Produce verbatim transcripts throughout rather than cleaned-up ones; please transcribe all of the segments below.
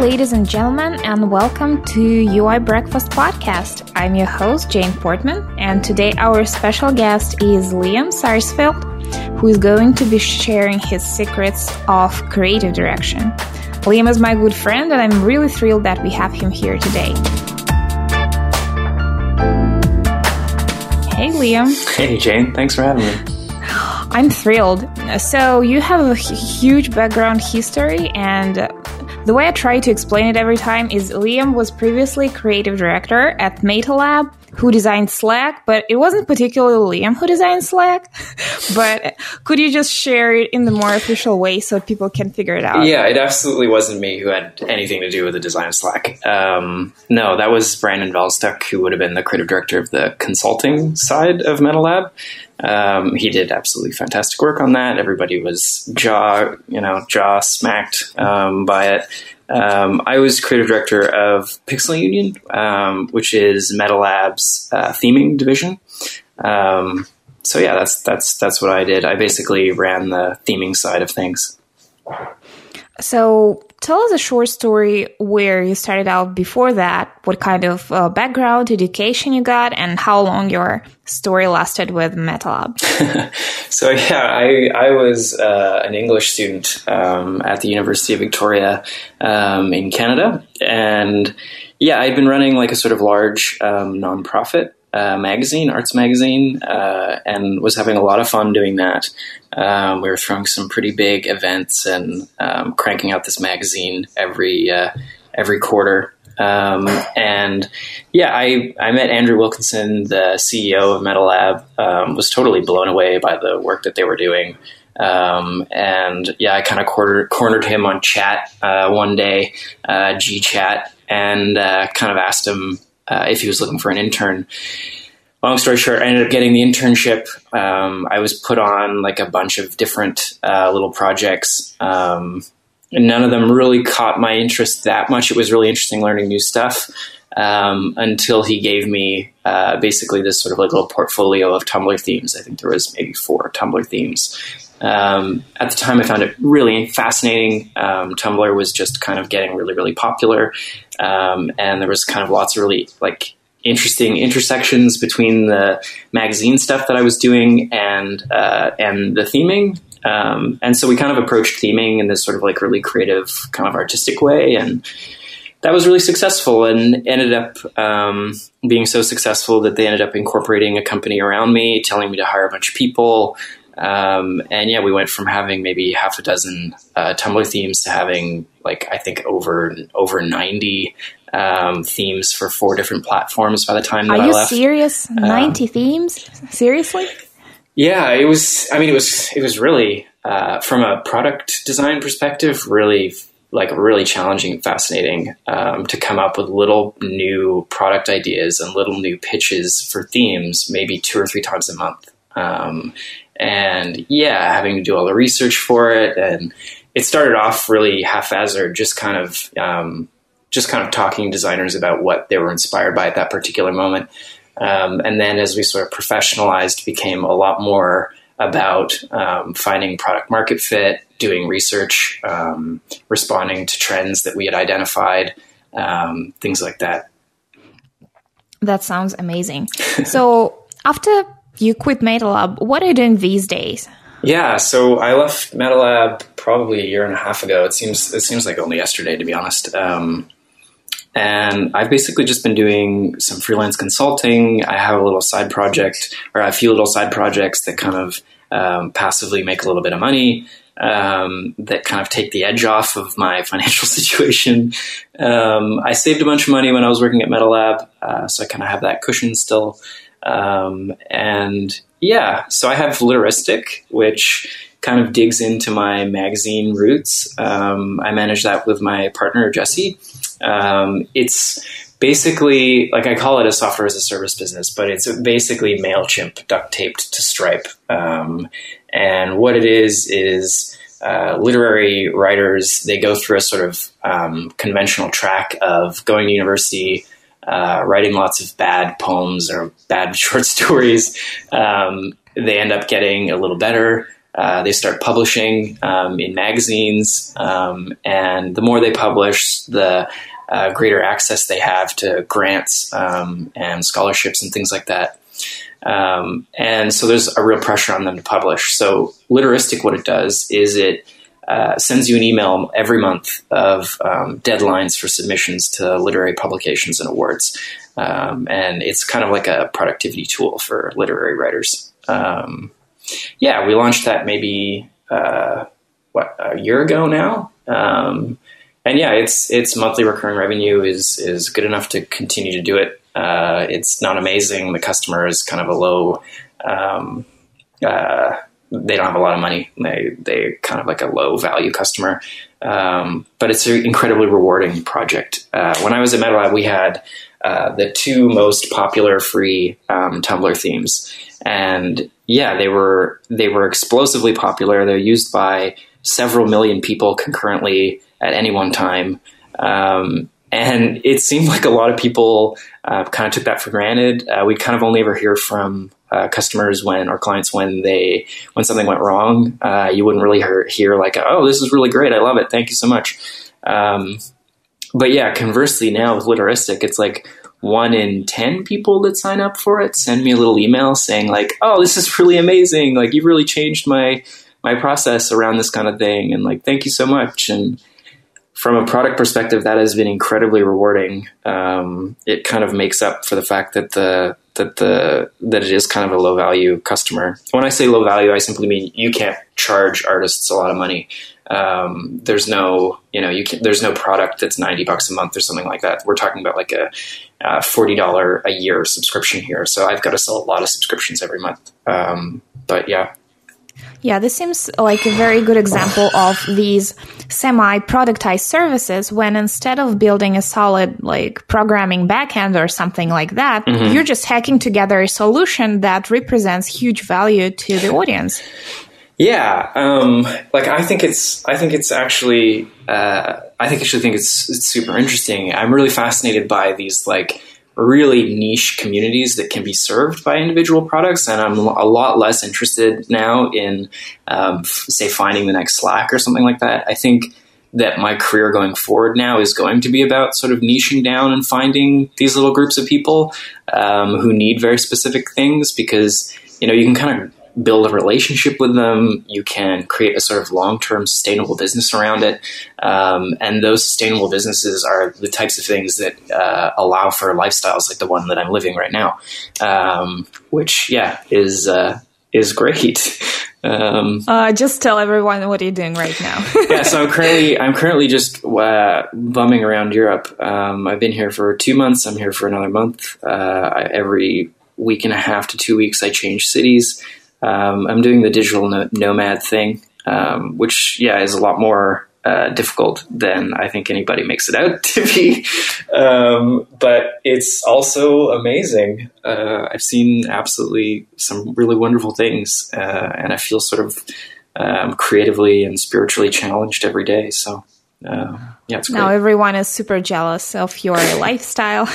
ladies and gentlemen, and welcome to U I Breakfast Podcast. I'm your host, Jane Portman, and today our special guest is Liam Sarsfield, who is going to be sharing his secrets of creative direction. Liam is my good friend, and I'm really thrilled that we have him here today. Hey, Liam. Hey, Jane. Thanks for having me. I'm thrilled. So you have a huge background history, and the way I try to explain it every time is Liam was previously creative director at MetaLab, who designed Slack, but it wasn't particularly Liam who designed Slack. But could you just share it in the more official way so people can figure it out? Yeah, it absolutely wasn't me who had anything to do with the design of Slack. Um, no, that was Brandon Velstuck, who would have been the creative director of the consulting side of MetaLab. Um, he did absolutely fantastic work on that. Everybody was jaw, you know, jaw smacked um, by it. Um, I was creative director of Pixel Union, um, which is MetaLab's uh, theming division. Um, so yeah, that's that's that's what I did. I basically ran the theming side of things. So tell us a short story where you started out before that, what kind of uh, background, education you got, and how long your story lasted with MetaLab. So yeah, I, I was uh, an English student um, at the University of Victoria um, in Canada. And yeah, I'd been running like a sort of large um, nonprofit uh, magazine, arts magazine, uh, and was having a lot of fun doing that. Um, we were throwing some pretty big events and um, cranking out this magazine every uh, every quarter. Um, and yeah, I, I met Andrew Wilkinson, the C E O of MetaLab, um, was totally blown away by the work that they were doing. Um, and yeah, I kind of cornered, cornered him on chat uh, one day, uh, G Chat, and uh, kind of asked him uh, if he was looking for an intern. Long story short, I ended up getting the internship. Um, I was put on like a bunch of different uh, little projects. Um, and none of them really caught my interest that much. It was really interesting learning new stuff um, until he gave me uh, basically this sort of like little portfolio of Tumblr themes. I think there was maybe four Tumblr themes. Um, at the time, I found it really fascinating. Um, Tumblr was just kind of getting really, really popular. Um, and there was kind of lots of really like interesting intersections between the magazine stuff that I was doing and uh, and the theming. Um, and so we kind of approached theming in this sort of like really creative kind of artistic way. And that was really successful and ended up um, being so successful that they ended up incorporating a company around me, telling me to hire a bunch of people. Um, and yeah, we went from having maybe half a dozen uh, Tumblr themes to having like, I think over, over ninety um, themes for four different platforms by the time that Are I you left. serious? ninety um, themes? Seriously? Yeah, it was, I mean, it was, it was really, uh, from a product design perspective, really like really challenging and fascinating, um, to come up with little new product ideas and little new pitches for themes, maybe two or three times a month. Um, and yeah, having to do all the research for it. And it started off really haphazard, just kind of, um, just kind of talking to designers about what they were inspired by at that particular moment. Um, and then as we sort of professionalized, became a lot more about um, finding product market fit, doing research, um, responding to trends that we had identified, um, things like that. That sounds amazing. So after you quit MetaLab, what are you doing these days? Yeah, so I left MetaLab probably a year and a half ago. It seems it seems like only yesterday, to be honest. Um, And I've basically just been doing some freelance consulting. I have a little side project, or a few little side projects that kind of um, passively make a little bit of money, um, that kind of take the edge off of my financial situation. Um, I saved a bunch of money when I was working at MetaLab, uh, so I kind of have that cushion still. Um, and yeah, so I have Literistic, which kind of digs into my magazine roots. Um, I manage that with my partner, Jesse. Um, it's basically, like I call it a software as a service business, but it's basically MailChimp duct taped to Stripe. Um, and what it is, is uh, literary writers, they go through a sort of um, conventional track of going to university, uh, writing lots of bad poems or bad short stories. Um, they end up getting a little better. uh, they start publishing um, in magazines. Um, and the more they publish, the uh, greater access they have to grants um, and scholarships and things like that. Um, and so there's a real pressure on them to publish. So Literistic, what it does is it uh, sends you an email every month of um, deadlines for submissions to literary publications and awards. Um, and it's kind of like a productivity tool for literary writers. Um, yeah, we launched that maybe, uh, what, a year ago now. Um, and yeah, it's, it's monthly recurring revenue is, is good enough to continue to do it. Uh, it's not amazing. The customer is kind of a low, um, uh, they don't have a lot of money. They, they kind of like a low value customer. Um, but it's an incredibly rewarding project. Uh, when I was at MetaLab, we had, uh, the two most popular free, um, Tumblr themes. And yeah, they were, they were explosively popular. They're used by several million people concurrently at any one time. Um, and it seemed like a lot of people, uh, kind of took that for granted. Uh, we kind of only ever hear from, uh, customers when, or clients when they, when something went wrong. Uh, you wouldn't really hear, hear like, oh, this is really great. I love it. Thank you so much. Um, but yeah, conversely now with Literistic, it's like one in ten people that sign up for it send me a little email saying like, oh, this is really amazing. Like you've really changed my, my process around this kind of thing. And like, thank you so much. And from a product perspective, that has been incredibly rewarding. Um, it kind of makes up for the fact that the that the that it is kind of a low value customer. When I say low value, I simply mean you can't charge artists a lot of money. Um, there's no, you know, you can, there's no product that's ninety bucks a month or something like that. We're talking about like a, a forty dollars a year subscription here. So I've got to sell a lot of subscriptions every month. Um, but yeah. Yeah, this seems like a very good example of these semi-productized services when instead of building a solid like programming backend or something like that, mm-hmm. you're just hacking together a solution that represents huge value to the audience. Yeah, um, like I think it's, I think it's actually, uh, I think actually think it's, it's super interesting. I'm really fascinated by these like really niche communities that can be served by individual products. And I'm a lot less interested now in, um, f- say, finding the next Slack or something like that. I think that my career going forward now is going to be about sort of niching down and finding these little groups of people um, who need very specific things because, you know, you can kind of build a relationship with them. You can create a sort of long-term sustainable business around it. Um, and those sustainable businesses are the types of things that uh, allow for lifestyles like the one that I'm living right now, um, which, yeah, is uh, is great. Um, uh, just tell everyone what you're doing right now. yeah, so I'm currently I'm currently just uh, bumming around Europe. Um, I've been here for two months. I'm here for another month. Uh, I, every week and a half to two weeks, I change cities. Um, I'm doing the digital no- nomad thing, um, which, yeah, is a lot more uh, difficult than I think anybody makes it out to be. Um, but it's also amazing. Uh, I've seen absolutely some really wonderful things, uh, and I feel sort of um, creatively and spiritually challenged every day. So, uh, yeah, it's great. Now everyone is super jealous of your lifestyle.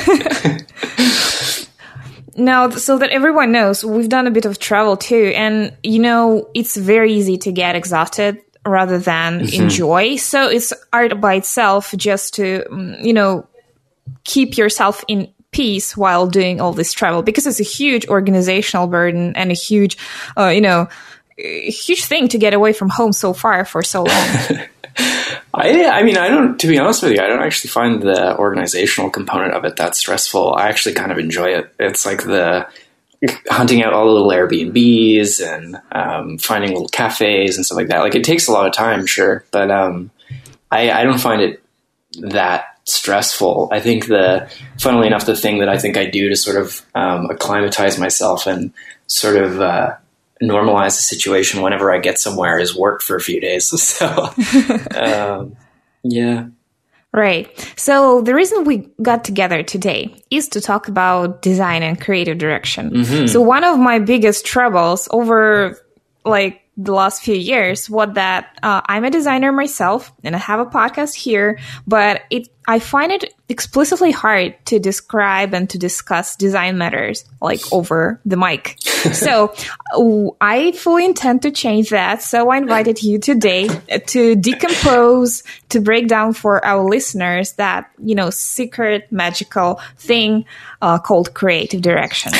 Now, so that everyone knows, we've done a bit of travel too. And, you know, it's very easy to get exhausted rather than mm-hmm. enjoy. So it's art by itself just to, you know, keep yourself in peace while doing all this travel, because it's a huge organizational burden and a huge, uh, you know, a huge thing to get away from home so far for so long. I, I mean, I don't, to be honest with you, I don't actually find the organizational component of it that stressful. I actually kind of enjoy it. It's like the hunting out all the little Airbnbs and um, finding little cafes and stuff like that. Like it takes a lot of time, sure, but um, I, I don't find it that stressful. I think the, funnily enough, the thing that I think I do to sort of um, acclimatize myself and sort of uh, normalize the situation whenever I get somewhere is work for a few days. So, um, yeah. Right. So the reason we got together today is to talk about design and creative direction. Mm-hmm. So one of my biggest troubles over like the last few years was that uh, I'm a designer myself and I have a podcast here, but it I find it explicitly hard to describe and to discuss design matters like over the mic. So uh, I fully intend to change that. So I invited you today to decompose, to break down for our listeners that, you know, secret magical thing uh, called creative direction.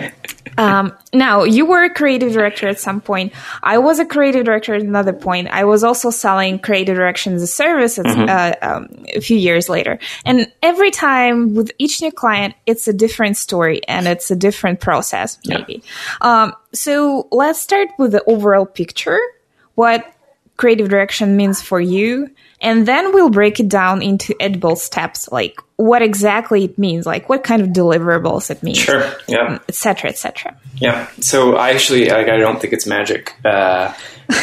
Um, now, you were a creative director at some point. I was a creative director at another point. I was also selling creative direction as a service mm-hmm. uh, um, a few years later. And every time with each new client, it's a different story and it's a different process, maybe. Yeah. Um, so let's start with the overall picture, what creative direction means for you. And then we'll break it down into edible steps, like what exactly it means, like what kind of deliverables it means. Sure, yeah. Et cetera, et cetera. Yeah, so I actually, like, I don't think it's magic. Uh,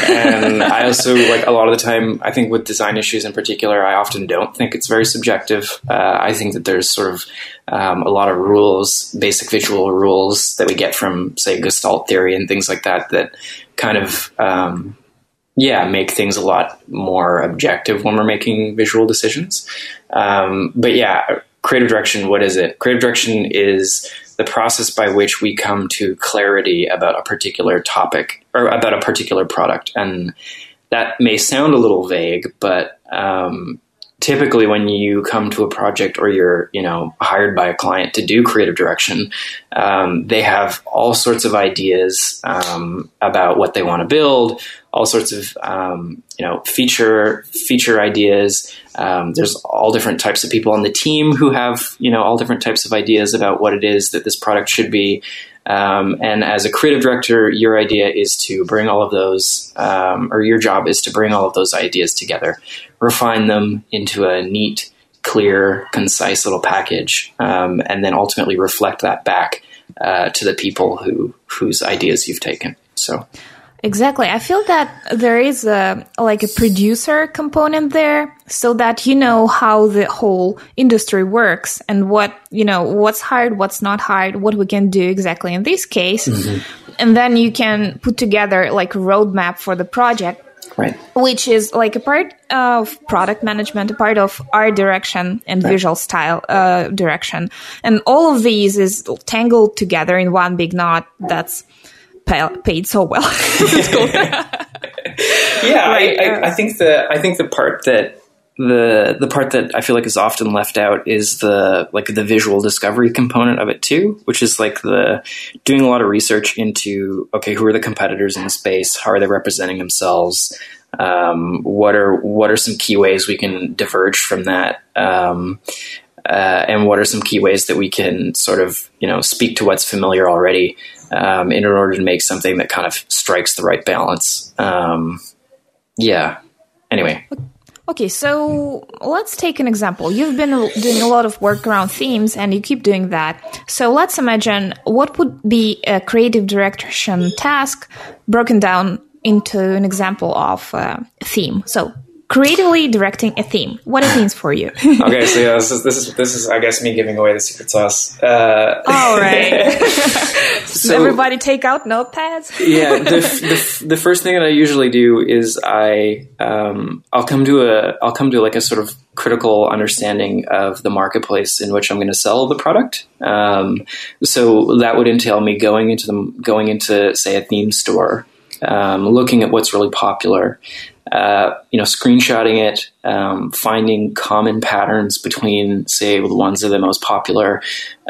and I also, like, a lot of the time, I think with design issues in particular, I often don't think it's very subjective. Uh, I think that there's sort of um, a lot of rules, basic visual rules that we get from, say, Gestalt theory and things like that, that kind of... Um, Yeah, make things a lot more objective when we're making visual decisions. Um, but yeah, creative direction, what is it? Creative direction is the process by which we come to clarity about a particular topic or about a particular product. And that may sound a little vague, but um, typically when you come to a project or you're, you know, hired by a client to do creative direction, um, they have all sorts of ideas um, about what they want to build, all sorts of, um, you know, feature feature ideas. Um, there's all different types of people on the team who have, you know, all different types of ideas about what it is that this product should be. Um, and as a creative director, your idea is to bring all of those, um, or your job is to bring all of those ideas together, refine them into a neat, clear, concise little package, um, and then ultimately reflect that back uh, to the people who whose ideas you've taken. So. Exactly. I feel that there is a like a producer component there so that you know how the whole industry works and what, you know, what's hard, what's not hard, what we can do exactly in this case. Mm-hmm. And then you can put together like a roadmap for the project. Right. Which is like a part of product management, a part of art direction and right. visual style uh, direction. And all of these is tangled together in one big knot that's paid so well. yeah, right. I, I, I think the I think the part that the the part that I feel like is often left out is the like the visual discovery component of it too, which is like the doing a lot of research into okay, who are the competitors in the space? How are they representing themselves? Um, what are what are some key ways we can diverge from that? Um, uh, and what are some key ways that we can sort of you know speak to what's familiar already? Um, in order to make something that kind of strikes the right balance. Um, yeah. Anyway. Okay, so let's take an example. You've been doing a lot of work around themes, and you keep doing that. So let's imagine what would be a creative direction task broken down into an example of uh, a theme. So creatively directing a theme, what it means for you. Okay, so yeah, this is, this is, this is, I guess, me giving away the secret sauce. Uh, All right. So, everybody take out notepads. yeah, the, the the first thing that I usually do is I um, I'll come to a I'll come to like a sort of critical understanding of the marketplace in which I'm going to sell the product. Um, so that would entail me going into the going into say a theme store, um, looking at what's really popular. Uh, you know, screenshotting it, um, finding common patterns between, say, the ones that are the most popular,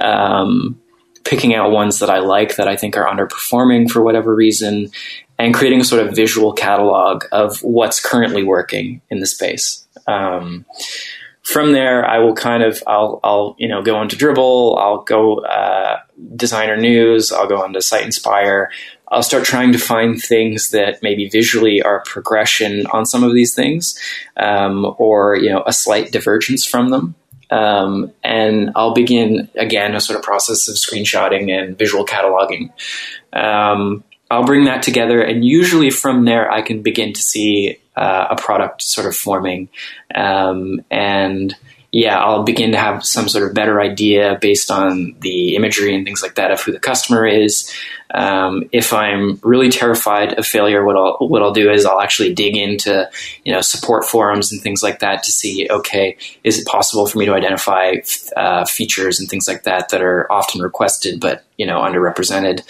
um, picking out ones that I like that I think are underperforming for whatever reason, and creating a sort of visual catalog of what's currently working in the space. Um, from there, I will kind of, I'll, I'll, you know, go onto Dribbble, I'll go uh, Designer News, I'll go onto Site Inspire. I'll start trying to find things that maybe visually are progression on some of these things, um, or, you know, a slight divergence from them. Um, and I'll begin, again, a sort of process of screenshotting and visual cataloging. Um, I'll bring that together, and usually from there I can begin to see uh, a product sort of forming. Um, and yeah, I'll begin to have some sort of better idea based on the imagery and things like that of who the customer is. Um, if I'm really terrified of failure, what I'll what I'll do is I'll actually dig into, you know, support forums and things like that to see, okay, is it possible for me to identify uh, features and things like that that are often requested but, you know, underrepresented.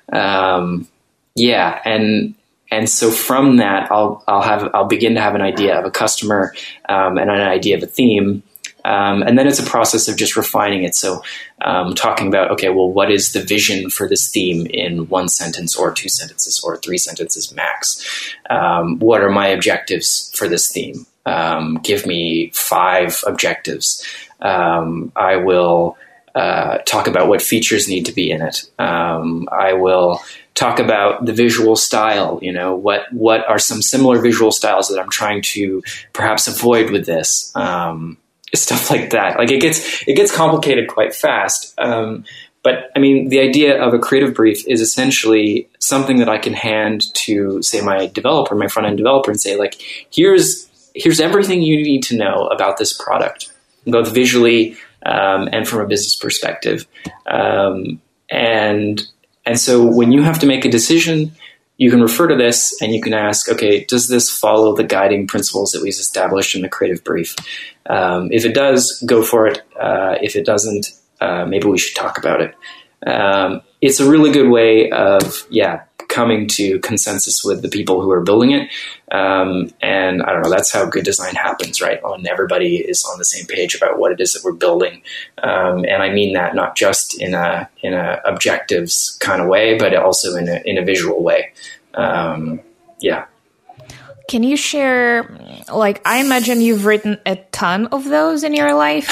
Um, yeah, and and so from that, I'll I'll have I'll begin to have an idea of a customer um, and an idea of a theme. Um, and then it's a process of just refining it. So um, talking about, okay, well, what is the vision for this theme in one sentence or two sentences or three sentences max? Um, what are my objectives for this theme? Um, give me five objectives. Um, I will uh, talk about what features need to be in it. Um, I will talk about the visual style. You know, what what are some similar visual styles that I'm trying to perhaps avoid with this? Um, Stuff like that. Like it gets it gets complicated quite fast. Um, but I mean, the idea of a creative brief is essentially something that I can hand to, say, my developer, my front end developer, and say, like, here's here's everything you need to know about this product, both visually um, and from a business perspective. Um, and and so when you have to make a decision, you can refer to this and you can ask, okay, does this follow the guiding principles that we've established in the creative brief? Um, if it does, go for it. Uh, if it doesn't, uh, maybe we should talk about it. Um, it's a really good way of, yeah, coming to consensus with the people who are building it. Um, and I don't know, that's how good design happens, right? When everybody is on the same page about what it is that we're building. Um, and I mean that not just in a, in a objectives kind of way, but also in a, in a visual way. Um, yeah. Can you share, like, I imagine you've written a ton of those in your life.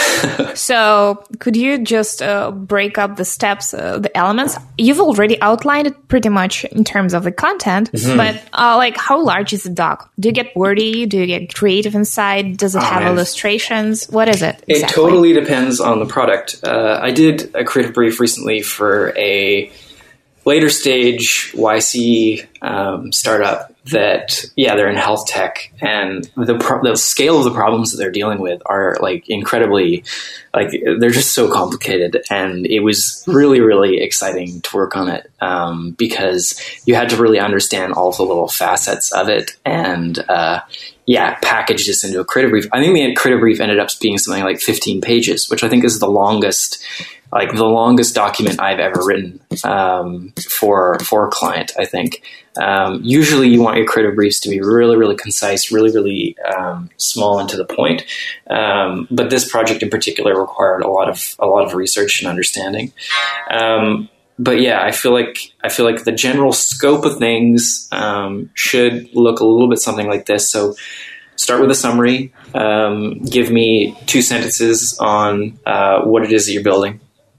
So could you just uh, break up the steps, uh, the elements? You've already outlined it pretty much in terms of the content, mm-hmm. but uh, like, how large is the doc? Do you get wordy? Do you get creative inside? Does it oh, have man. illustrations? What is it exactly? It totally depends on the product. Uh, I did a creative brief recently for a later stage Y C um, startup that, yeah, they're in health tech, and the pro- the scale of the problems that they're dealing with are like incredibly, like they're just so complicated. And it was really, really exciting to work on it um, because you had to really understand all the little facets of it and, uh, yeah, package this into a creative brief. I think the creative brief ended up being something like fifteen pages, which I think is the longest, like the longest document I've ever written um, for for a client, I think. Um, usually you want your creative briefs to be really, really concise, really, really um, small and to the point. Um, but this project in particular required a lot of a lot of research and understanding. Um, but yeah, I feel like I feel like the general scope of things um, should look a little bit something like this. So start with a summary. Um, give me two sentences on uh, what it is that you're building.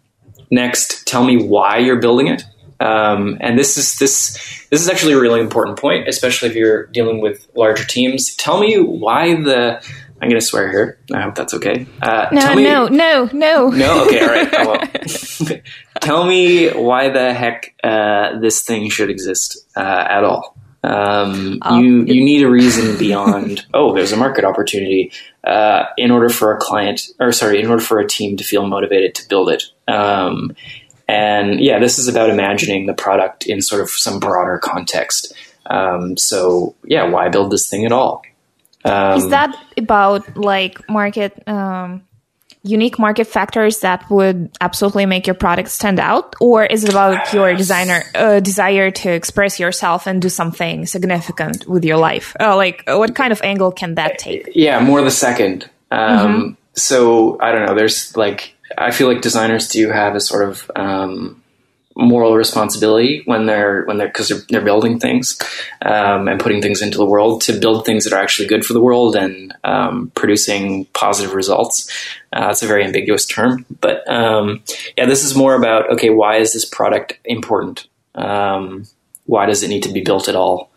Next, tell me why you're building it. Um, and this is this this is actually a really important point, especially if you're dealing with larger teams. Tell me why the I'm going to swear here. I hope that's okay. Uh, no, tell me, no, no, no, no. Okay, all right. I won't. Tell me why the heck uh, this thing should exist uh, at all. Um, um, you you need a reason beyond. Oh, there's a market opportunity. Uh, in order for a client, or sorry, in order for a team to feel motivated to build it. Um, And yeah, this is about imagining the product in sort of some broader context. Um, so yeah, why build this thing at all? Um, is that about like market, um, unique market factors that would absolutely make your product stand out? Or is it about your designer uh, desire to express yourself and do something significant with your life? Uh, like what kind of angle can that take? Yeah, more the second. Um, mm-hmm. So I don't know, there's like, I feel like designers do have a sort of um, moral responsibility when they're when they're because they're, they're building things um, and putting things into the world to build things that are actually good for the world and um, producing positive results. Uh, it's a very ambiguous term, but um, yeah, this is more about okay, why is this product important? Um, why does it need to be built at all?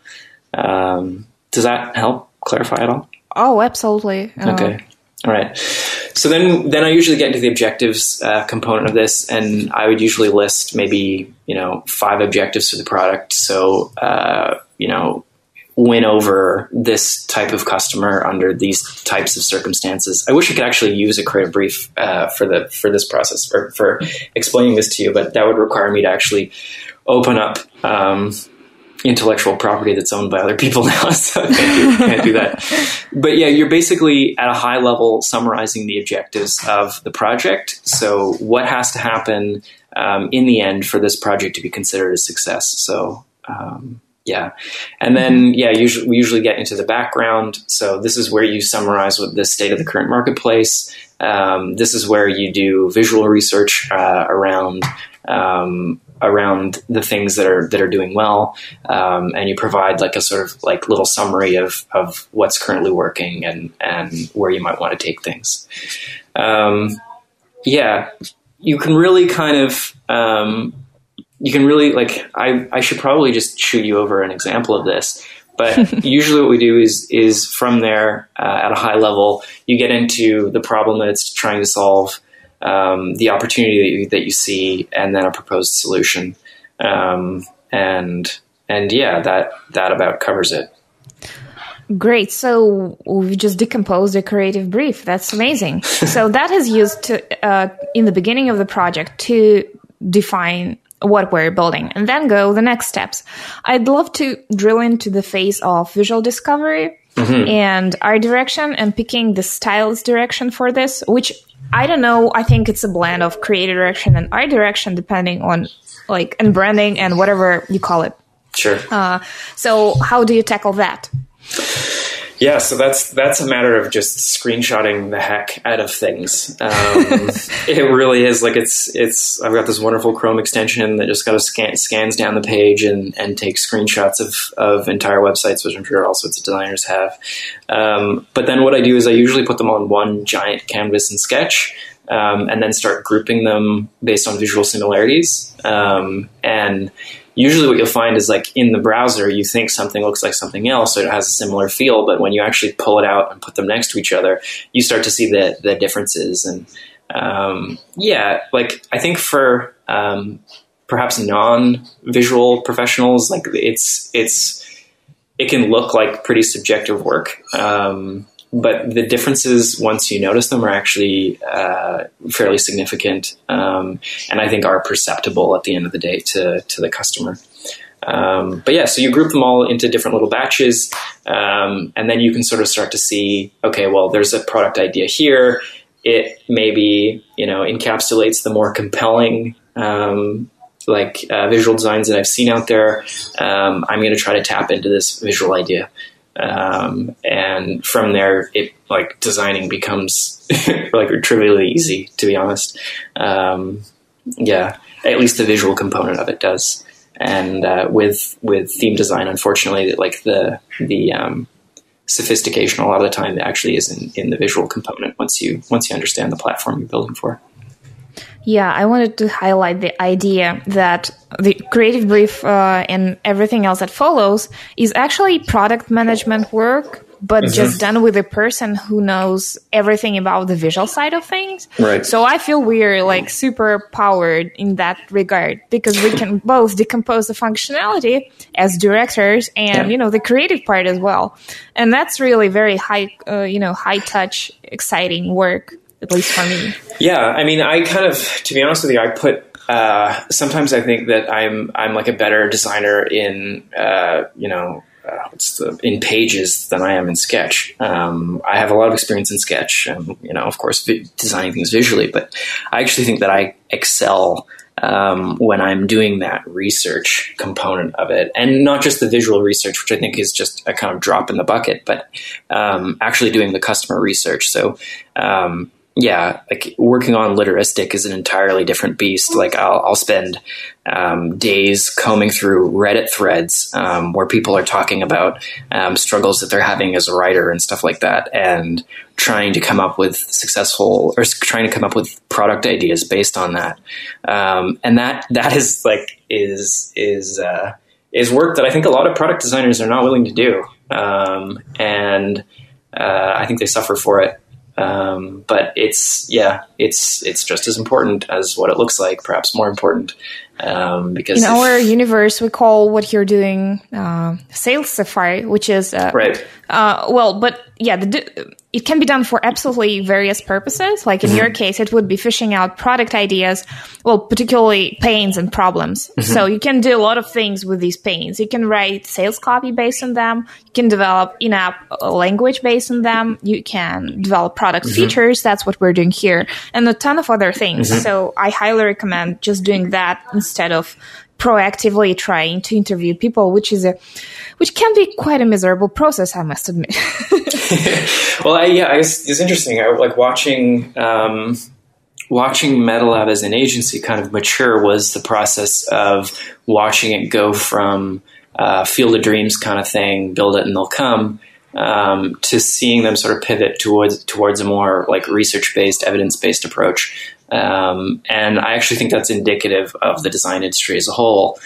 Um, does that help clarify at all? Oh, absolutely. Okay. Uh, All right. So then, then I usually get into the objectives uh, component of this, and I would usually list maybe, you know, five objectives for the product. So, uh, you know, win over this type of customer under these types of circumstances. I wish I could actually use a creative brief uh, for the for this process or for explaining this to you, but that would require me to actually open up um, intellectual property that's owned by other people now, so I can't do, can't do that. But yeah, you're basically at a high level summarizing the objectives of the project. So what has to happen um, in the end for this project to be considered a success? So um, yeah. And then, yeah, usually, we usually get into the background. So this is where you summarize what the state of the current marketplace. Um, this is where you do visual research uh, around um, around the things that are that are doing well, um, and you provide like a sort of like little summary of of what's currently working and and where you might want to take things. Um, yeah, you can really kind of. Um, You can really like, I, I should probably just shoot you over an example of this, but usually what we do is, is from there uh, at a high level, you get into the problem that it's trying to solve, um, the opportunity that you, that you see, and then a proposed solution. Um, and, and yeah, that, that about covers it. Great. So we've just decomposed a creative brief. That's amazing. So that is used to, uh, in the beginning of the project to define what we're building, and then go the next steps. I'd love to drill into the phase of visual discovery mm-hmm. and art direction and picking the stylist direction for this, which I don't know. I think it's a blend of creative direction and art direction, depending on like, and branding and whatever you call it. Sure. Uh, so how do you tackle that? Yeah, so that's that's a matter of just screenshotting the heck out of things. Um, it really is like it's it's. I've got this wonderful Chrome extension that just kind of scan, scans down the page and, and takes screenshots of, of entire websites, which I'm sure all sorts of designers have. Um, but then what I do is I usually put them on one giant canvas in Sketch, um, and then start grouping them based on visual similarities. Um, and usually what you'll find is like in the browser, you think something looks like something else, so it has a similar feel. But when you actually pull it out and put them next to each other, you start to see the, the differences. And um, yeah, like I think for um, perhaps non-visual professionals, like it's it's it can look like pretty subjective work. Um, But the differences, once you notice them, are actually uh, fairly significant, um, and I think are perceptible at the end of the day to, to the customer. Um, but yeah, so you group them all into different little batches, um, and then you can sort of start to see, okay, well, there's a product idea here. It maybe, you know, encapsulates the more compelling um, like uh, visual designs that I've seen out there. Um, I'm going to try to tap into this visual idea. Um, and from there, it like designing becomes like trivially easy, to be honest. Um, yeah, at least the visual component of it does. And uh, with with theme design, unfortunately, like the the um, sophistication a lot of the time actually is in, in the visual component once you once you understand the platform you're building for. Yeah, I wanted to highlight the idea that the creative brief uh, and everything else that follows is actually product management work, but mm-hmm. just done with a person who knows everything about the visual side of things. Right. So I feel we're like super powered in that regard because we can both decompose the functionality as directors and, yeah. you know, the creative part as well. And that's really very high, uh, you know, high touch, exciting work. At least for me. Yeah, I mean, I kind of, to be honest with you, I put, uh, sometimes I think that I'm, I'm like a better designer in, uh, you know, uh, what's the, in Pages than I am in Sketch. Um, I have a lot of experience in Sketch and, you know, of course, vi- designing things visually, but I actually think that I excel Um, when I'm doing that research component of it, and not just the visual research, which I think is just a kind of drop in the bucket, but um, actually doing the customer research. So, um, yeah, like working on Literistic is an entirely different beast. Like I'll, I'll spend um, days combing through Reddit threads um, where people are talking about um, struggles that they're having as a writer and stuff like that, and trying to come up with successful or trying to come up with product ideas based on that. Um, and that that is like is is uh, is work that I think a lot of product designers are not willing to do, um, and uh, I think they suffer for it. Um, but it's, yeah, it's, it's just as important as what it looks like, perhaps more important. Um, because in if, our universe, we call what you're doing uh, sales safari, which is uh, right. Uh, well, but yeah, the, it can be done for absolutely various purposes. Like in mm-hmm. your case, it would be fishing out product ideas, well, particularly pains and problems. Mm-hmm. So you can do a lot of things with these pains. You can write sales copy based on them. You can develop in-app language based on them. You can develop product mm-hmm. features. That's what we're doing here. And a ton of other things. Mm-hmm. So I highly recommend just doing that instead of proactively trying to interview people, which is a, which can be quite a miserable process, I must admit. Well, I, yeah, I guess it's interesting. I like watching, um, watching MetaLab as an agency kind of mature was the process of watching it go from uh, field of dreams kind of thing, build it and they'll come, um, to seeing them sort of pivot towards towards a more like research-based, evidence-based approach. Um, and I actually think that's indicative of the design industry as a whole.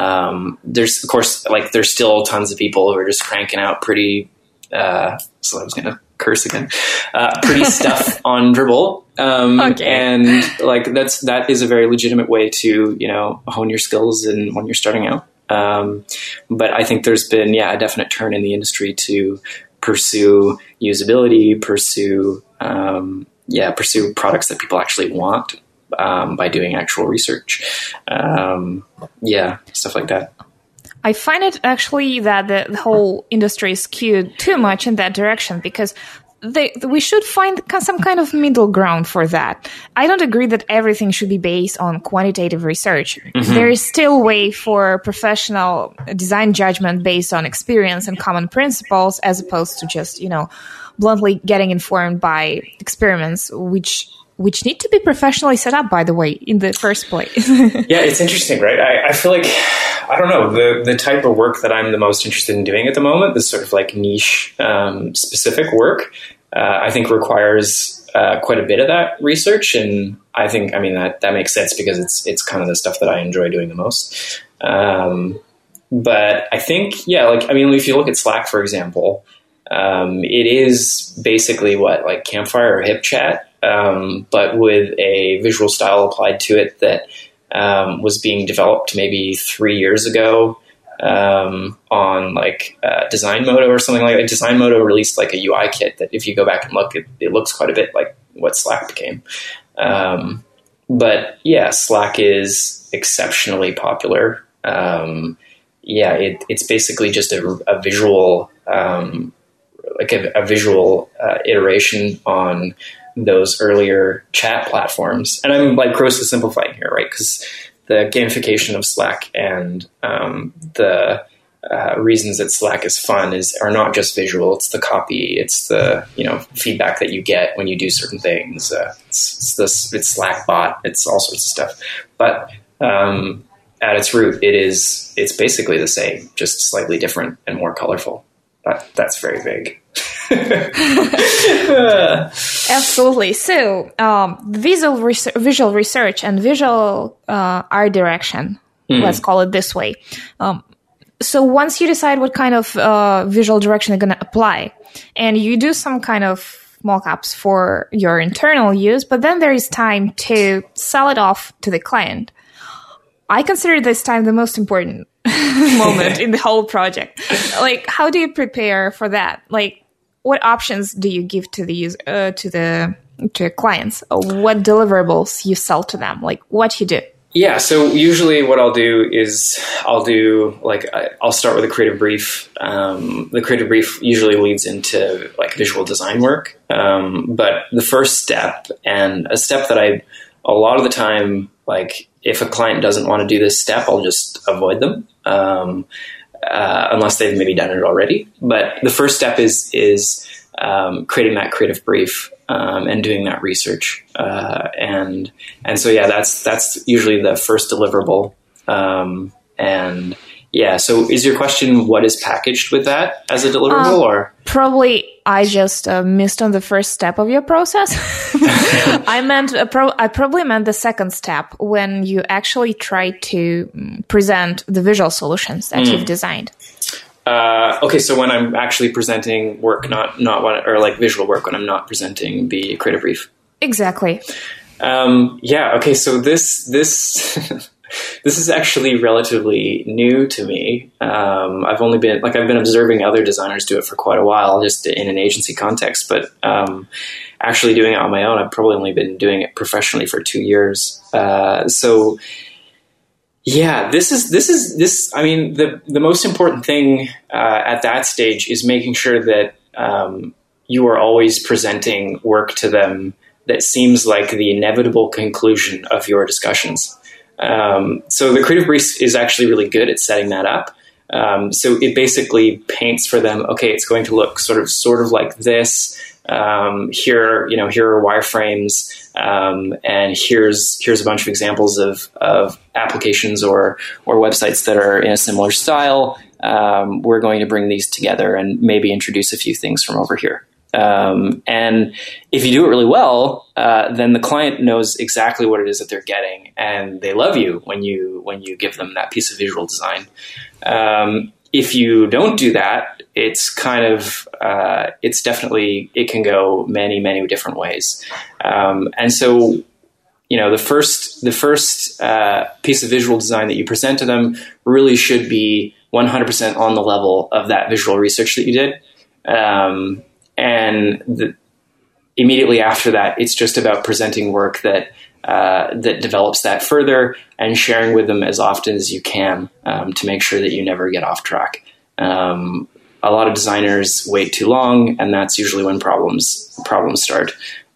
Um, there's, of course, like there's still tons of people who are just cranking out pretty, uh, so I was going to curse again, uh, pretty stuff on Dribbble. Um, okay. And like that's, that is a very legitimate way to, you know, hone your skills and when you're starting out. Um, but I think there's been, yeah, a definite turn in the industry to pursue usability, pursue, um, yeah, pursue products that people actually want, um, by doing actual research. Um, yeah, stuff like that. I find it actually that the, the whole industry is skewed too much in that direction because they, we should find some kind of middle ground for that. I don't agree that everything should be based on quantitative research. Mm-hmm. There is still a way for professional design judgment based on experience and common principles as opposed to just, you know, bluntly getting informed by experiments, which which need to be professionally set up, by the way, in the first place. Yeah, it's interesting, right? I, I feel like, I don't know, the, the type of work that I'm the most interested in doing at the moment, this sort of like niche um, specific work, uh, I think requires uh, quite a bit of that research. And I think, I mean, that, that makes sense because it's it's kind of the stuff that I enjoy doing the most. Um, but I think, yeah, like, I mean, if you look at Slack, for example, um, it is basically what, like Campfire or HipChat, um, but with a visual style applied to it that um, was being developed maybe three years ago um, on like uh, Design Modo or something like that. Design Modo released like a U I kit that if you go back and look, it, it looks quite a bit like what Slack became. Um, but yeah, Slack is exceptionally popular. Um, yeah, it, it's basically just a, a visual, um, like a, a visual uh, iteration on those earlier chat platforms. And I'm like grossly simplifying here, right? Because the gamification of Slack and um, the uh, reasons that Slack is fun is are not just visual. It's the copy. It's the, you know, feedback that you get when you do certain things. Uh, it's, it's this, it's Slack bot. It's all sorts of stuff. But um, at its root, it is, it's basically the same, just slightly different and more colorful. That, that's very vague. Absolutely. So, um, visual res- visual research and visual uh, art direction, mm. let's call it this way. Um, so once you decide what kind of uh, visual direction you're going to apply, and you do some kind of mock-ups for your internal use, but then there is time to sell it off to the client. I consider this time the most important moment in the whole project. Like, how do you prepare for that? Like, what options do you give to the user, uh, to the to clients? Or what deliverables you sell to them? Like, what you do? Yeah, so usually what I'll do is I'll do like I'll start with a creative brief. Um, the creative brief usually leads into like visual design work. Um, but the first step, and a step that I a lot of the time, like if a client doesn't want to do this step, I'll just avoid them. Um, Uh, unless they've maybe done it already. But the first step is is um, creating that creative brief um, and doing that research. Uh, and and so yeah, that's that's usually the first deliverable. Um, and yeah, so is your question what is packaged with that as a deliverable, um, or probably I just uh, missed on the first step of your process. I meant uh, pro- I probably meant the second step when you actually try to present the visual solutions that mm. you've designed. Uh, okay, so when I'm actually presenting work, not not when, or like visual work, when I'm not presenting the creative brief. Exactly. Um, yeah. Okay. So this this this is actually relatively new to me. Um, I've only been like I've been observing other designers do it for quite a while, just in an agency context. But um, actually doing it on my own, I've probably only been doing it professionally for two years. Uh, so. Yeah, this is this is this. I mean, the the most important thing uh, at that stage is making sure that um, you are always presenting work to them that seems like the inevitable conclusion of your discussions. Um, so the creative brief is actually really good at setting that up. Um, so it basically paints for them. Okay, it's going to look sort of sort of like this. Um, here, you know, here are wireframes, um, and here's here's a bunch of examples of, of applications or or websites that are in a similar style. Um, we're going to bring these together and maybe introduce a few things from over here. Um, and if you do it really well, uh, then the client knows exactly what it is that they're getting, and they love you when you when you give them that piece of visual design. Um, if you don't do that, it's kind of, uh, it's definitely, it can go many, many different ways. Um, and so, you know, the first, the first, uh, piece of visual design that you present to them really should be one hundred percent on the level of that visual research that you did. Um, and the, immediately after that, it's just about presenting work that, uh, that develops that further and sharing with them as often as you can, um, to make sure that you never get off track. Um, a lot of designers wait too long, and that's usually when problems, problems start.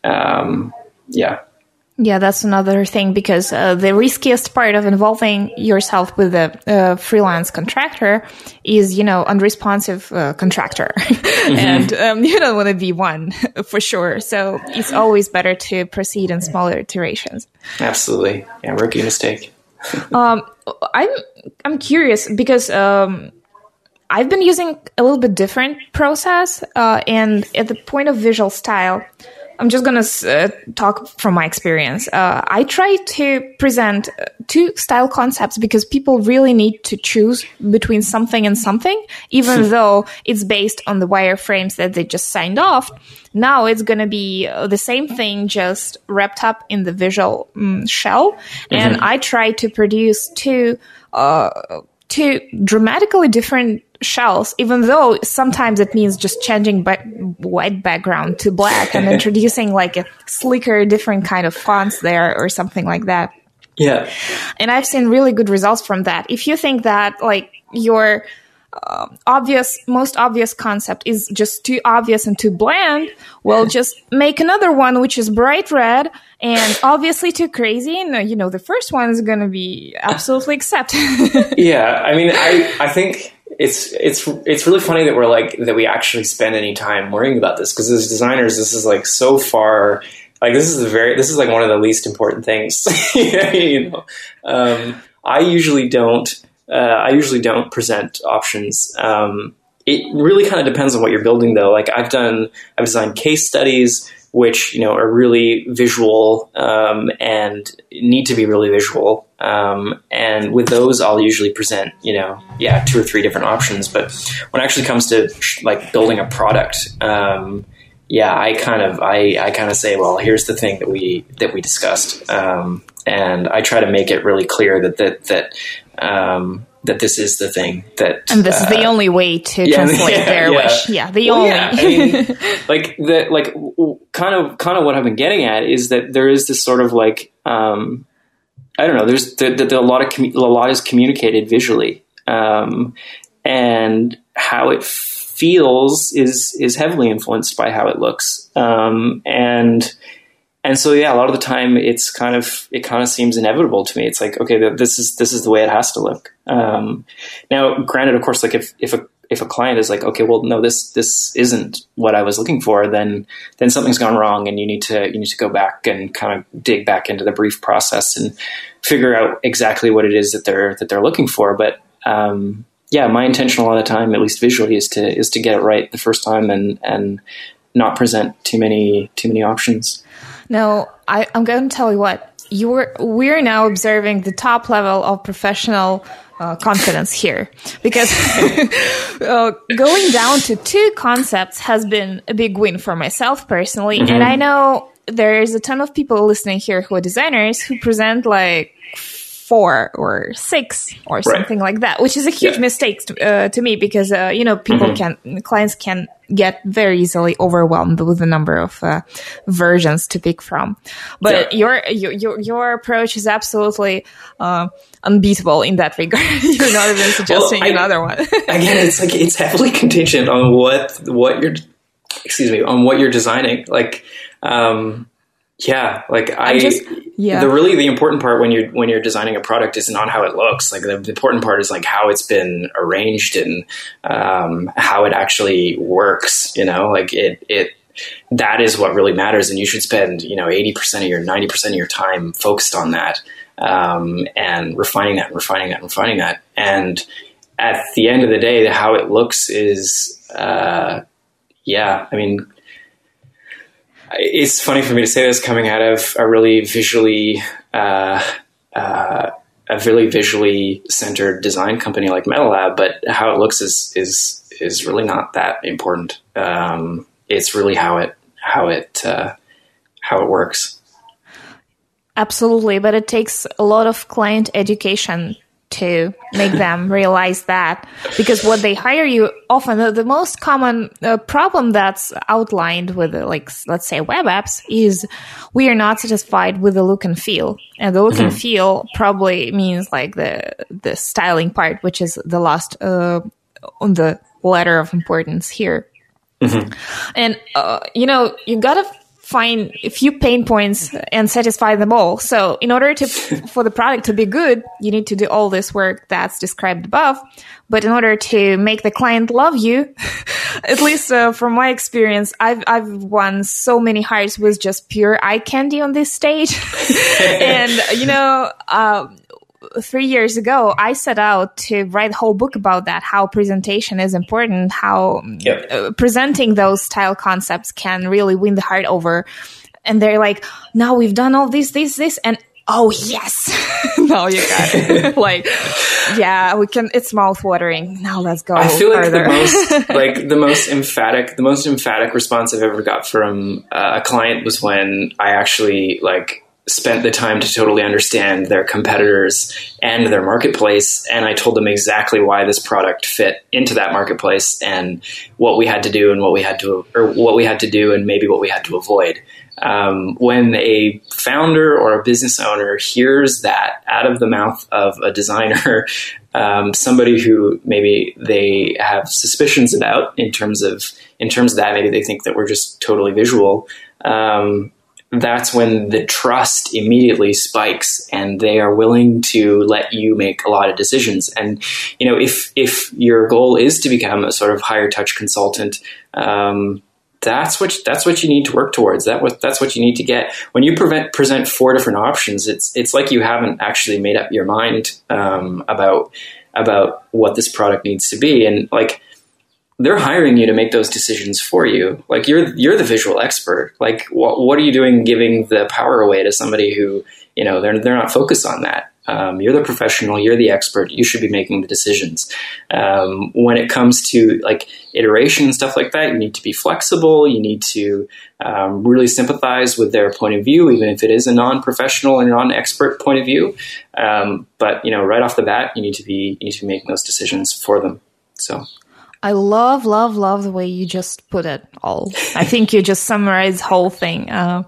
Um, yeah. Yeah, that's another thing, because uh, the riskiest part of involving yourself with a uh, freelance contractor is, you know, unresponsive uh, contractor. Mm-hmm. And um, you don't want to be one for sure. So it's always better to proceed in smaller iterations. Absolutely. Yeah, rookie mistake. um, I'm, I'm curious because um, I've been using a little bit different process. Uh, and at the point of visual style, I'm just going to uh, talk from my experience. Uh, I try to present two style concepts because people really need to choose between something and something, even though it's based on the wireframes that they just signed off. Now it's going to be the same thing, just wrapped up in the visual um, shell. Mm-hmm. And I try to produce two, uh, two dramatically different shells, even though sometimes it means just changing back, white background to black and introducing like a slicker, different kind of fonts there or something like that. Yeah. And I've seen really good results from that. If you think that like your uh, obvious, most obvious concept is just too obvious and too bland, well, just make another one which is bright red and obviously too crazy. And, you know, the first one is going to be absolutely accepted. Yeah. I mean, I, I think It's it's it's really funny that we're like that we actually spend any time worrying about this, because as designers, this is like so far like this is the very this is like one of the least important things. You know, um, I usually don't uh, I usually don't present options. Um, it really kind of depends on what you're building, though. Like I've done I've designed case studies, which, you know, are really visual um, and need to be really visual. Um, and with those, I'll usually present, you know, yeah, two or three different options. But when it actually comes to like building a product, um, yeah, I kind of, I, I kind of say, well, here's the thing that we, that we discussed. Um, and I try to make it really clear that, that, that, um, that this is the thing that, and this uh, is the only way to yeah, translate yeah, their yeah. wish. Yeah, the well, only. Yeah, I mean, like the like kind of kind of what I've been getting at is that there is this sort of like um, I don't know. There's the, the, the, a lot of commu- a lot is communicated visually, um, and how it feels is is heavily influenced by how it looks, um, and. And so, yeah, a lot of the time it's kind of, it kind of seems inevitable to me. It's like, okay, this is, this is the way it has to look. Um, now, granted, of course, like if, if a, if a client is like, okay, well, no, this, this isn't what I was looking for, then, then something's gone wrong and you need to, you need to go back and kind of dig back into the brief process and figure out exactly what it is that they're, that they're looking for. But, um, yeah, my intention a lot of the time, at least visually, is to, is to get it right the first time and, and not present too many, too many options. No, I, I'm going to tell you what. You're, we're now observing the top level of professional uh, confidence here. Because uh, going down to two concepts has been a big win for myself personally. Mm-hmm. And I know there is a ton of people listening here who are designers who present like four or six or something right. like that, which is a huge yeah. mistake to, uh, to me because, uh, you know, people mm-hmm. can, clients can get very easily overwhelmed with the number of uh, versions to pick from. But yeah. your, your, your, your approach is absolutely, uh, unbeatable in that regard. You're not even suggesting well, I, another one. Again, it's like, it's heavily contingent on what, what you're, excuse me, on what you're designing. Like, um, yeah, like I, just, yeah. the really the important part when you're when you're designing a product is not how it looks. Like the, the important part is like how it's been arranged and um, how it actually works. You know, like it it that is what really matters, and you should spend you know eighty percent of your ninety percent of your time focused on that um, and refining that, and refining that, and refining that. And at the end of the day, how it looks is, uh, yeah, I mean. It's funny for me to say this coming out of a really visually, uh, uh, a really visually centered design company like MetaLab, but how it looks is is is really not that important. Um, it's really how it how it uh, how it works. Absolutely, but it takes a lot of client education to make them realize that, because what they hire you often, the, the most common uh, problem that's outlined with uh, like, let's say web apps is we are not satisfied with the look and feel. And the look mm-hmm. and feel probably means like the, the styling part, which is the last, uh, on the ladder of importance here. Mm-hmm. And, uh, you know, you gotta find a few pain points and satisfy them all. So in order to for the product to be good, you need to do all this work that's described above. But in order to make the client love you, at least uh, from my experience, I've I've won so many hires with just pure eye candy on this stage. And, you know, um, three years ago, I set out to write a whole book about that, how presentation is important, how yep. uh, presenting those style concepts can really win the heart over. And they're like, now we've done all this, this, this, and oh, yes, now you got it. Like, yeah, we can, it's mouth-watering. Now let's go I feel further. like the most, like the most emphatic, the most emphatic response I've ever got from uh, a client was when I actually like, spent the time to totally understand their competitors and their marketplace. And I told them exactly why this product fit into that marketplace and what we had to do and what we had to, or what we had to do and maybe what we had to avoid. Um, when a founder or a business owner hears that out of the mouth of a designer, um, somebody who maybe they have suspicions about in terms of, in terms of that, maybe they think that we're just totally visual. Um, that's when the trust immediately spikes and they are willing to let you make a lot of decisions. And, you know, if, if your goal is to become a sort of higher touch consultant, um, that's what, that's what you need to work towards. That was, that's what you need to get. When you prevent, present four different options, it's, it's like you haven't actually made up your mind, um, about, about what this product needs to be. And like, they're hiring you to make those decisions for you. Like you're, you're the visual expert. Like what, what are you doing giving the power away to somebody who, you know, they're, they're not focused on that. Um, you're the professional, you're the expert. You should be making the decisions. Um, when it comes to like iteration and stuff like that, you need to be flexible. You need to, um, really sympathize with their point of view, even if it is a non-professional and non-expert point of view. Um, but you know, right off the bat, you need to be, you need to be making those decisions for them. So. I love, love, love the way you just put it all. I think you just summarized the whole thing. Uh,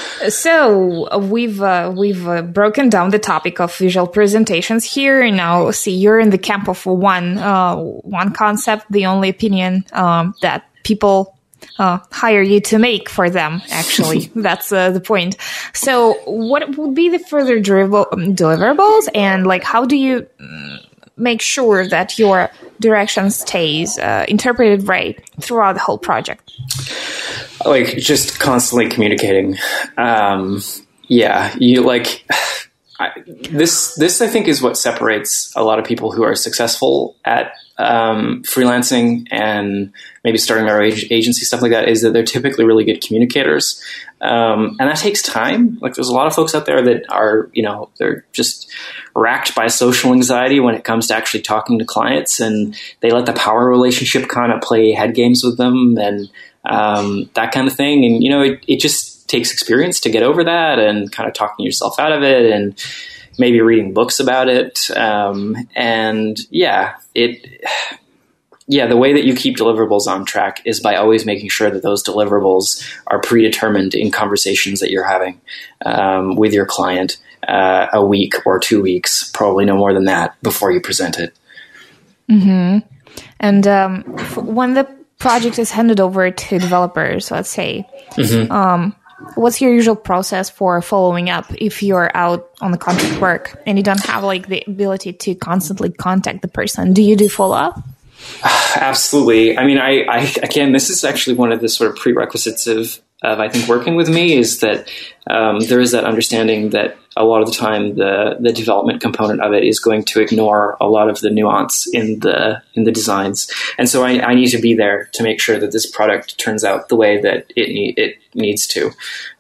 so we've uh, we've uh, broken down the topic of visual presentations here. Now, see, you're in the camp of one uh, one concept, the only opinion um, that people uh, hire you to make for them. Actually, that's uh, the point. So, what would be the further deliverable, deliverables, and like, how do you make sure that your direction stays uh, interpreted right throughout the whole project? Like just constantly communicating. Um, yeah, you like I, this. This I think is what separates a lot of people who are successful at um, freelancing and maybe starting their agency, stuff like that. Is that they're typically really good communicators, um, and that takes time. Like there's a lot of folks out there that are, you know, they're just racked by social anxiety when it comes to actually talking to clients, and they let the power relationship kind of play head games with them and um, that kind of thing. And, you know, it, it just, takes experience to get over that and kind of talking yourself out of it and maybe reading books about it. Um, and yeah, it, yeah, the way that you keep deliverables on track is by always making sure that those deliverables are predetermined in conversations that you're having um, with your client uh, a week or two weeks, probably no more than that, before you present it. Mm-hmm. And um, when the project is handed over to developers, let's say, mm-hmm. um, what's your usual process for following up if you're out on the contract work and you don't have like the ability to constantly contact the person? Do you do follow-up? Absolutely. I mean, I, I, again, this is actually one of the sort of prerequisites of, of I think, working with me is that um, there is that understanding that a lot of the time the, the development component of it is going to ignore a lot of the nuance in the in the designs. And so I, I need to be there to make sure that this product turns out the way that it, need, it needs to.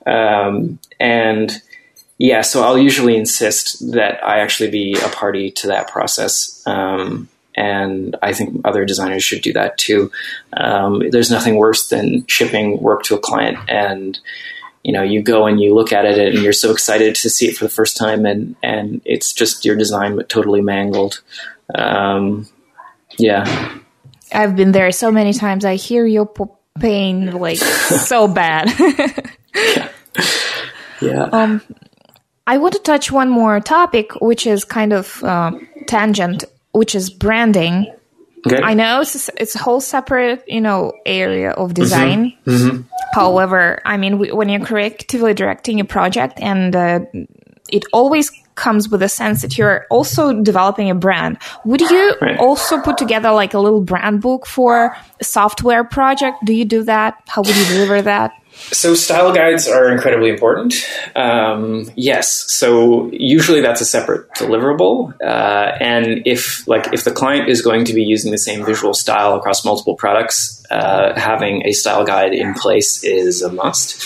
Um, and yeah, so I'll usually insist that I actually be a party to that process. Um And I think other designers should do that too. Um, there's nothing worse than shipping work to a client and, you know, you go and you look at it and you're so excited to see it for the first time and, and it's just your design but totally mangled. Um, yeah. I've been there so many times. I hear your pain like so bad. yeah. yeah. Um, I want to touch one more topic, which is kind of uh, tangent, which is branding. Okay. I know it's, it's a whole separate, you know, area of design. Mm-hmm. Mm-hmm. However, I mean, we, when you're creatively directing a project and uh, it always comes with a sense that you're also developing a brand. Would you right. also put together like a little brand book for a software project? Do you do that? How would you deliver that? So style guides are incredibly important. Um, yes. So usually that's a separate deliverable. Uh, and if like if the client is going to be using the same visual style across multiple products, uh, having a style guide in place is a must.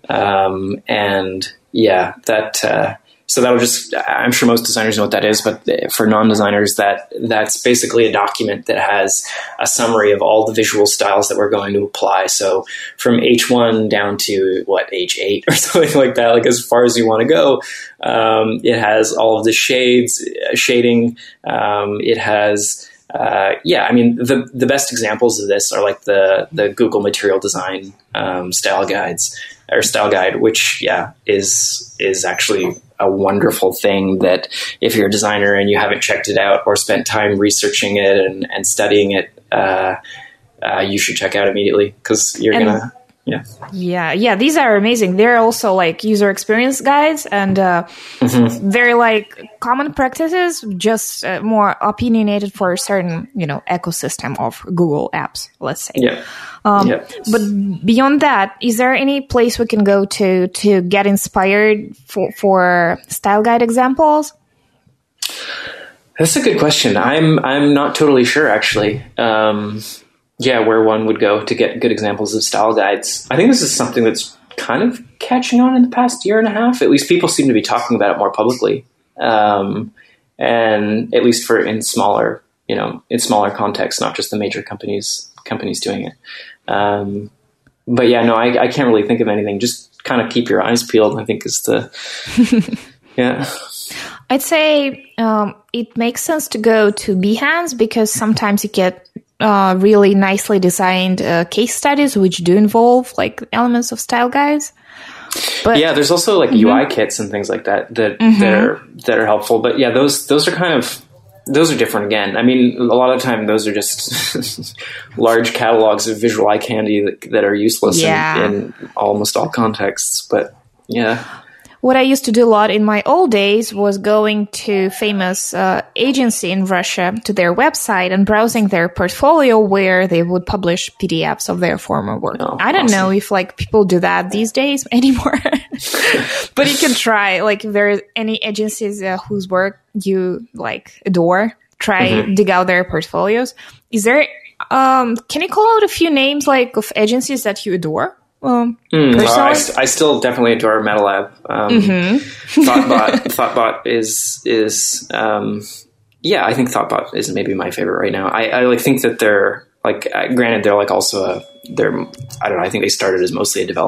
Um, and yeah, that uh, so that'll just, I'm sure most designers know what that is, but for non-designers, that that's basically a document that has a summary of all the visual styles that we're going to apply. So from H one down to what, H eight or something like that, like as far as you want to go. Um, it has all of the shades, shading. Um, it has, uh, yeah, I mean, the, the best examples of this are like the, the Google Material Design um, style guides or style guide, which, yeah, is is actually a wonderful thing that if you're a designer and you haven't checked it out or spent time researching it and, and studying it, uh, uh, you should check out immediately because you're going to, yeah. Yeah, yeah, these are amazing. They're also like user experience guides and uh, mm-hmm. they're like common practices, just uh, more opinionated for a certain, you know, ecosystem of Google apps, let's say. Yeah. Um, yeah. But beyond that, is there any place we can go to to get inspired for, for style guide examples? That's a good question. I'm I'm not totally sure, actually. Um, yeah, where one would go to get good examples of style guides. I think this is something that's kind of catching on in the past year and a half. At least people seem to be talking about it more publicly, um, and at least for in smaller, you know, in smaller contexts, not just the major companies companies doing it. Um, but yeah, no, I, I can't really think of anything. Just kind of keep your eyes peeled, I think is the, yeah. I'd say um, it makes sense to go to Behance because sometimes you get uh, really nicely designed uh, case studies which do involve like elements of style guides. But, yeah, there's also like mm-hmm. U I kits and things like that that, mm-hmm. that are that are helpful. But yeah, those those are kind of those are different again. I mean, a lot of the time those are just large catalogs of visual eye candy that, that are useless yeah. in, in almost all contexts. But yeah. What I used to do a lot in my old days was going to famous uh, agency in Russia to their website and browsing their portfolio where they would publish P D Fs of their former work. Oh, I don't awesome. know if like people do that these days anymore, but you can try. Like if there are any agencies uh, whose work you like adore, try mm-hmm. dig out their portfolios. Is there? Um, can you call out a few names like of agencies that you adore? Um, mm, well, I, I still definitely adore MetaLab. Um, mm-hmm. Thoughtbot, Thoughtbot is is um, yeah. I think Thoughtbot is maybe my favorite right now. I, I like think that they're like uh, granted they're like also a they're I don't know. I think they started as mostly a development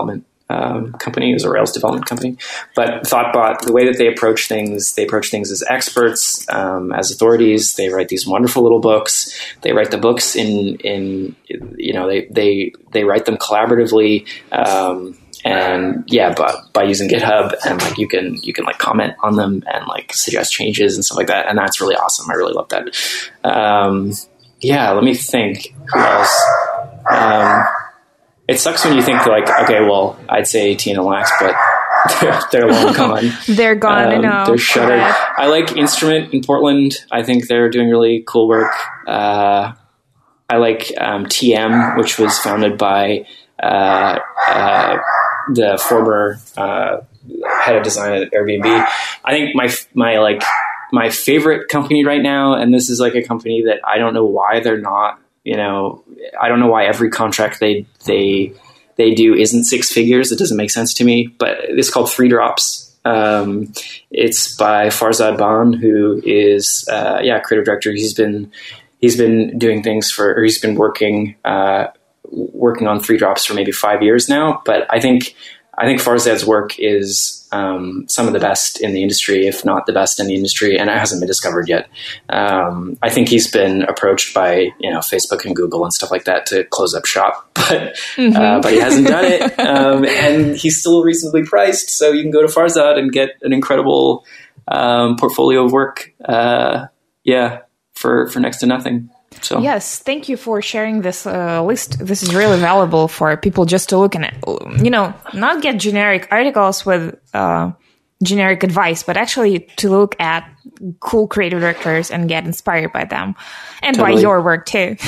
um, company. It was a Rails development company. But Thoughtbot, the way that they approach things, they approach things as experts, um, as authorities. They write these wonderful little books. They write the books in, in you know, they they they write them collaboratively. Um, and yeah, but by using GitHub, and like you can you can like comment on them and like suggest changes and stuff like that. And that's really awesome. I really love that. Um, yeah, let me think. Who else? Um, It sucks when you think like, okay, well, I'd say T N L X, but they're, they're long gone. They're gone, um, no. They're shuttered. I like Instrument in Portland. I think they're doing really cool work. Uh, I like um, T M, which was founded by uh, uh, the former uh, head of design at Airbnb. I think my my like my favorite company right now, and this is like a company that I don't know why they're not. You know, I don't know why every contract they they they do isn't six figures. It doesn't make sense to me. But it's called Three Drops. Um, it's by Farzad Ban, who is uh, yeah creative director. He's been he's been doing things for, or he's been working uh, working on Three Drops for maybe five years now. But I think I think Farzad's work is um, some of the best in the industry, if not the best in the industry, and it hasn't been discovered yet. Um, I think he's been approached by you know Facebook and Google and stuff like that to close up shop, but mm-hmm. uh, but he hasn't done it, um, and he's still reasonably priced. So you can go to Farzad and get an incredible um, portfolio of work, uh, yeah, for for next to nothing. So. Yes, thank you for sharing this uh, list. This is really valuable for people just to look at, you know, not get generic articles with uh, generic advice, but actually to look at cool creative directors and get inspired by them and totally. By your work too.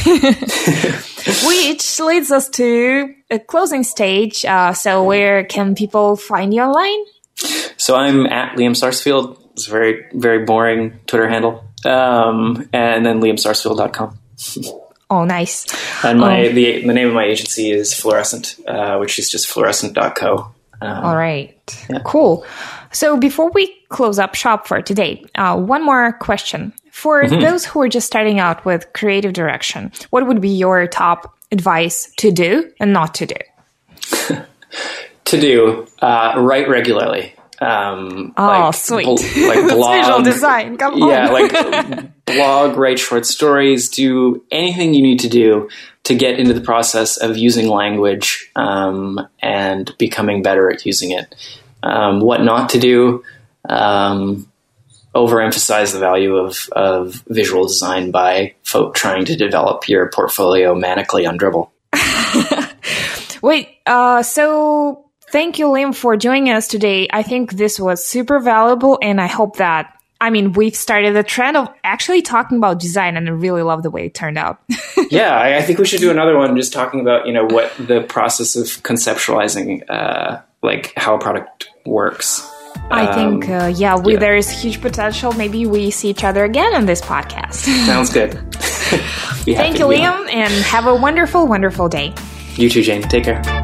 Which leads us to a closing stage. Uh, so where can people find you online? So I'm at Liam Sarsfield. It's a very, very boring Twitter handle. Um, and then liam sarsfield dot com. Oh, nice. And my um, the the name of my agency is Fluorescent, uh, which is just fluorescent dot co. Um, all right. Yeah. Cool. So before we close up shop for today, uh, one more question. For mm-hmm. those who are just starting out with creative direction, what would be your top advice to do and not to do? To do, uh, write regularly. Um, oh, like, sweet. Bl- like blog, visual design. Come on. Yeah, like blog, write short stories, do anything you need to do to get into the process of using language um, and becoming better at using it. Um, what not to do, um, overemphasize the value of, of visual design by folk trying to develop your portfolio manically on Dribbble. Wait, uh, so... Thank you, Liam, for joining us today. I think this was super valuable, and I hope that, I mean, we've started the trend of actually talking about design, and I really love the way it turned out. Yeah, I, I think we should do another one just talking about, you know, what the process of conceptualizing, uh, like, how a product works. I um, think, uh, yeah, we, yeah, there is huge potential. Maybe we see each other again on this podcast. Sounds good. Thank you, Liam, and have a wonderful, wonderful day. You too, Jane. Take care.